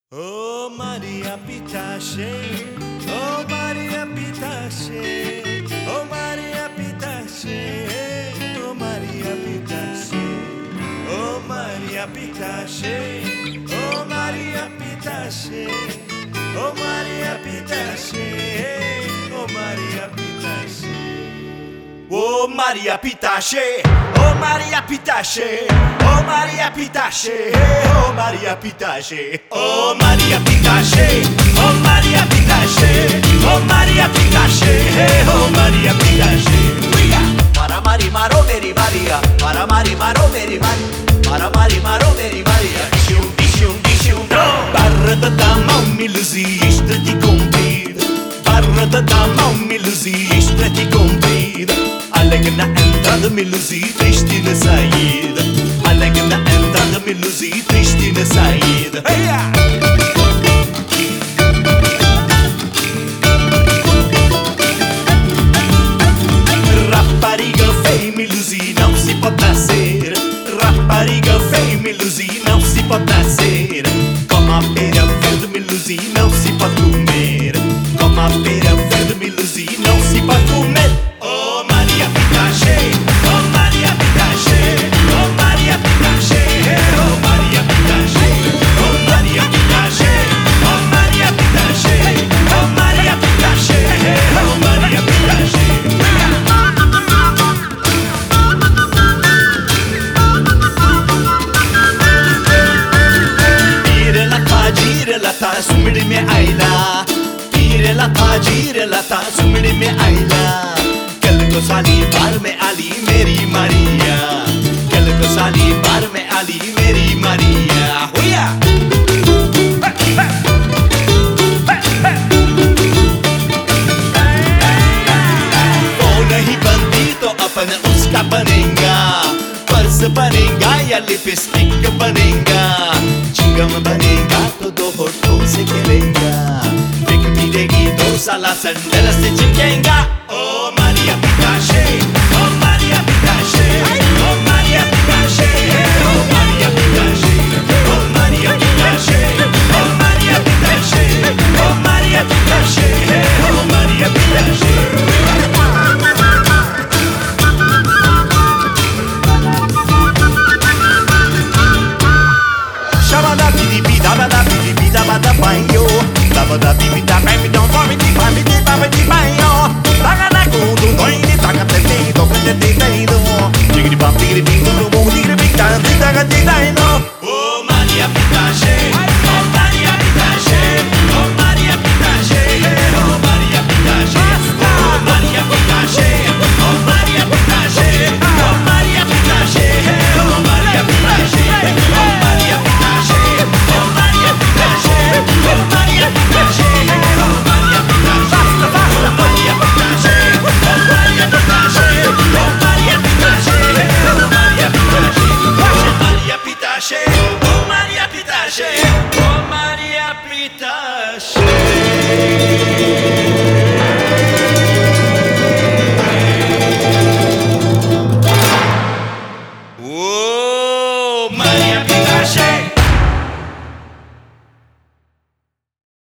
Oh Maria Pitache, oh Maria Pitache, oh Maria Pitache, oh Maria Pitache, oh Maria Pitache, oh Maria Pitache, oh Maria Pitache, oh Maria Pitache. Oh Maria Pitache, oh Maria Pitache, oh Maria Pitache, oh Maria Pitache, oh Maria Pitache, oh Maria Pitache, oh Maria Pitache, oh Maria Pitache. Mara mari maro meri Maria, mara mari maro meri Maria, mara mari maro meri Maria. Shum barra da dama umilzi işte ti compida, barra da dama umilzi işte ti compida. Alegna entrada miluzi, triste na saída. Alegna entrada miluzi, triste na saída. Rapariga feia miluzi, não se pode nascer. Rapariga feia miluzi, não se pode nascer. Como a pera verde miluzi, não se pode comer. Como a pera verde miluzi, não se pode comer. Oh Maria Pitache, oh Maria Pitache, oh Maria Pitache, oh Maria Pitache, oh Maria Pitache, oh Maria Pitache, oh Maria Pitache, oh Maria Pitache. Girelata, sumidi me aila. Girelata, sumidi me aila. Kelko sali bar me Ali meri Maria. Kelko sali bar me Ali meri Maria. Huya! O nahi bandito apna uska banenga. Pars banenga ya lipstick banenga. Chingam banenga todo horton se kelenga. Vik pidegi dosa la sandala se chikenga. Oh Maria Pitache, oh Maria Pitache, oh Maria Pitache, oh Maria Pitache, oh Maria Pitache, oh Maria Pitache, oh Maria Pitache, oh Maria Pitache. Shabada bidi bida bada bidi bida bada bayo. Bada bidi bida baby don't want me to buy me di baby di bayo.